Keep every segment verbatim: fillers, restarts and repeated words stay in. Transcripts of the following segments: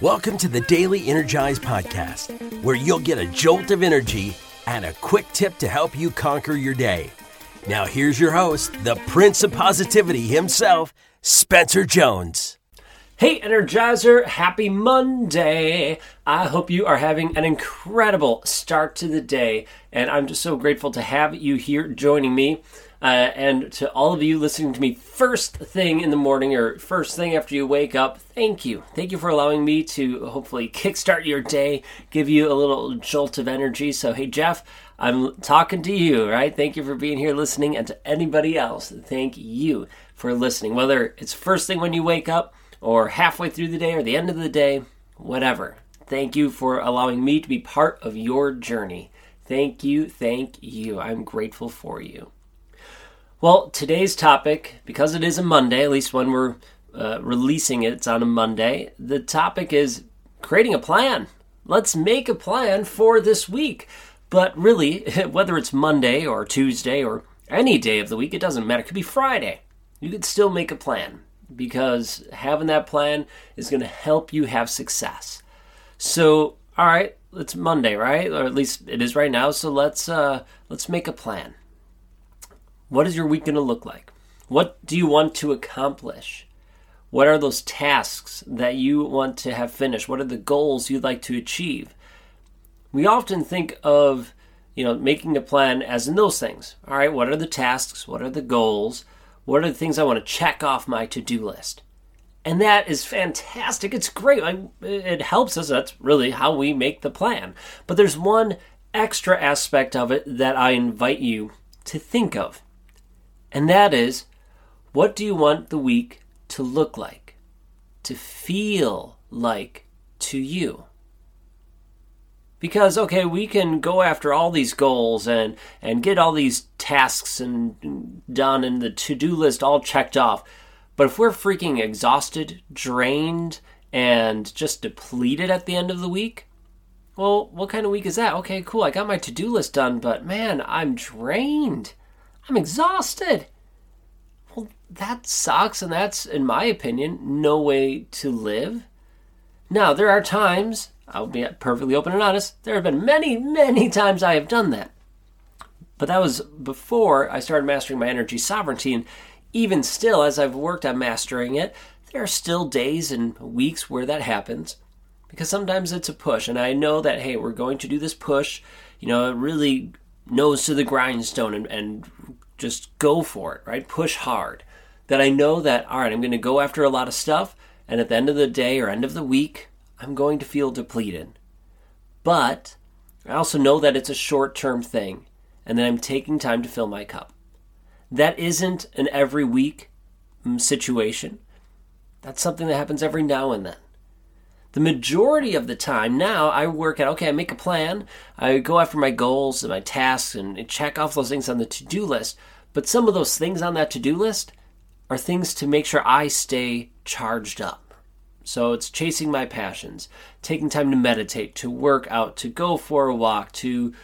Welcome to the Daily Energize Podcast, where you'll get a jolt of energy and a quick tip to help you conquer your day. Now here's your host, the Prince of Positivity himself, Spencer Jones. Hey Energizer, happy Monday. I hope you are having an incredible start to the day, and I'm just so grateful to have you here joining me. Uh, and to all of you listening to me first thing in the morning or first thing after you wake up, thank you. Thank you for allowing me to hopefully kickstart your day, give you a little jolt of energy. So, hey, Jeff, I'm talking to you, right? Thank you for being here listening. And to anybody else, thank you for listening. Whether it's first thing when you wake up or halfway through the day or the end of the day, whatever. Thank you for allowing me to be part of your journey. Thank you, thank you. I'm grateful for you. Well, today's topic, because it is a Monday, at least when we're uh, releasing it, it's on a Monday, the topic is creating a plan. Let's make a plan for this week. But really, whether it's Monday or Tuesday or any day of the week, it doesn't matter. It could be Friday. You could still make a plan because having that plan is going to help you have success. So, all right, it's Monday, right? Or at least it is right now. So let's uh, let's make a plan. What is your week going to look like? What do you want to accomplish? What are those tasks that you want to have finished? What are the goals you'd like to achieve? We often think of, you know, making a plan as in those things. All right, what are the tasks? What are the goals? What are the things I want to check off my to-do list? And that is fantastic. It's great. I, it helps us. That's really how we make the plan. But there's one extra aspect of it that I invite you to think of. And that is, what do you want the week to look like, to feel like to you? Because, okay, we can go after all these goals and, and get all these tasks and done and the to-do list all checked off. But if we're freaking exhausted, drained, and just depleted at the end of the week, well, what kind of week is that? Okay, cool, I got my to-do list done, but man, I'm drained. I'm exhausted. Well, that sucks, and that's, in my opinion, no way to live. Now, there are times, I'll be perfectly open and honest, there have been many, many times I have done that. But that was before I started mastering my energy sovereignty, and even still, as I've worked on mastering it, there are still days and weeks where that happens. Because sometimes it's a push, and I know that, hey, we're going to do this push, you know, really nose to the grindstone and, and just go for it, right? Push hard. That I know that, all right, I'm going to go after a lot of stuff, and at the end of the day or end of the week, I'm going to feel depleted. But I also know that it's a short-term thing, and that I'm taking time to fill my cup. That isn't an every week situation. That's something that happens every now and then. The majority of the time now, I work at, okay, I make a plan, I go after my goals and my tasks and check off those things on the to-do list, but some of those things on that to-do list are things to make sure I stay charged up. So it's chasing my passions, taking time to meditate, to work out, to go for a walk, to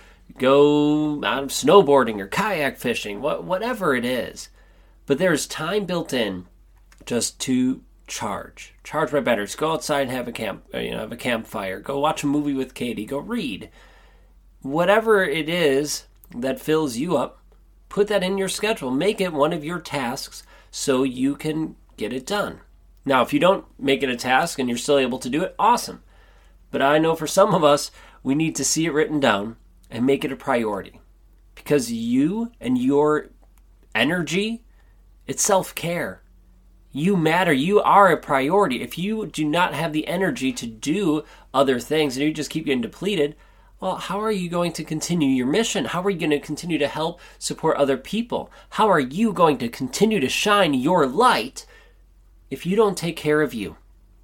go out snowboarding or kayak fishing, whatever it is. But there's time built in just to charge. Charge my batteries. Go outside and have a camp, you know, have a campfire. Go watch a movie with Katie. Go read. Whatever it is that fills you up, put that in your schedule. Make it one of your tasks so you can get it done. Now, if you don't make it a task and you're still able to do it, awesome. But I know for some of us, we need to see it written down and make it a priority. Because you and your energy, it's self-care. You matter. You are a priority. If you do not have the energy to do other things and you just keep getting depleted, well, how are you going to continue your mission? How are you going to continue to help support other people? How are you going to continue to shine your light if you don't take care of you?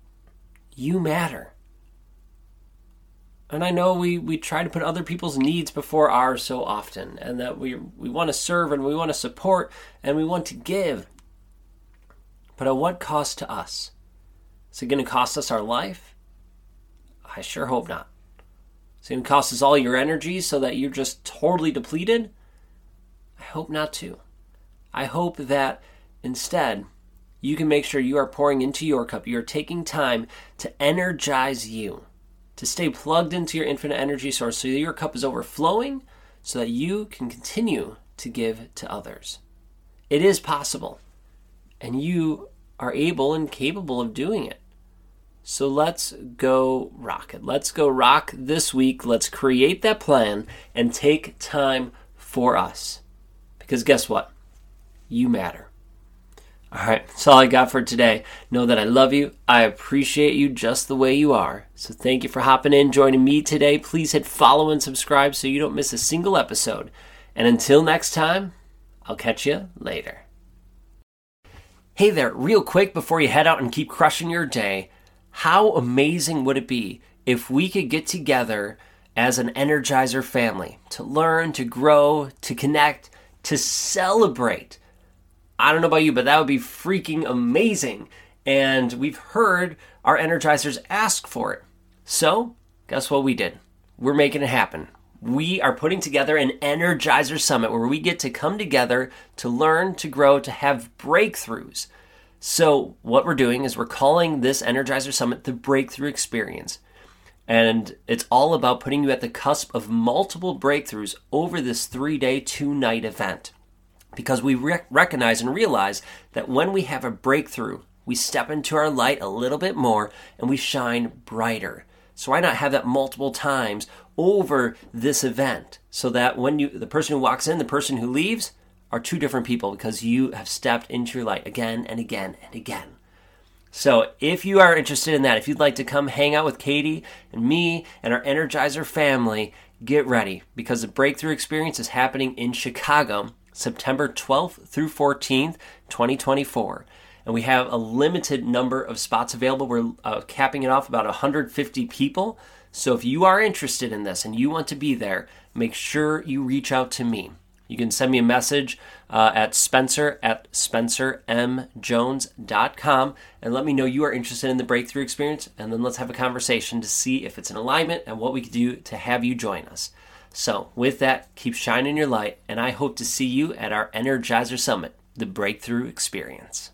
You matter. And I know we, we try to put other people's needs before ours so often, and that we we want to serve and we want to support and we want to give. But at what cost to us? Is it going to cost us our life? I sure hope not. Is it going to cost us all your energy so that you're just totally depleted? I hope not to. I hope that instead you can make sure you are pouring into your cup. You're taking time to energize you, to stay plugged into your infinite energy source so that your cup is overflowing so that you can continue to give to others. It is possible, and you are able and capable of doing it. So let's go rock it. Let's go rock this week. Let's create that plan and take time for us. Because guess what? You matter. All right, that's all I got for today. Know that I love you. I appreciate you just the way you are. So thank you for hopping in, joining me today. Please hit follow and subscribe so you don't miss a single episode. And until next time, I'll catch you later. Hey there, real quick before you head out and keep crushing your day, how amazing would it be if we could get together as an Energizer family to learn, to grow, to connect, to celebrate? I don't know about you, but that would be freaking amazing. And we've heard our Energizers ask for it. So, guess what we did? We're making it happen. We are putting together an Energizer Summit where we get to come together to learn, to grow, to have breakthroughs. So what we're doing is we're calling this Energizer Summit the Breakthrough Experience. And it's all about putting you at the cusp of multiple breakthroughs over this three-day, two-night event. Because we rec- recognize and realize that when we have a breakthrough, we step into our light a little bit more and we shine brighter. So why not have that multiple times over this event so that when you, the person who walks in, the person who leaves are two different people because you have stepped into your light again and again and again. So if you are interested in that, if you'd like to come hang out with Katie and me and our Energizer family, get ready because the Breakthrough Experience is happening in Chicago, September twelfth through fourteenth, twenty twenty-four. And we have a limited number of spots available. We're uh, capping it off about one hundred fifty people. So if you are interested in this and you want to be there, make sure you reach out to me. You can send me a message uh, at Spencer at spencer m jones dot com and let me know you are interested in the Breakthrough Experience, and then let's have a conversation to see if it's in alignment and what we can do to have you join us. So with that, keep shining your light, and I hope to see you at our Energizer Summit, the Breakthrough Experience.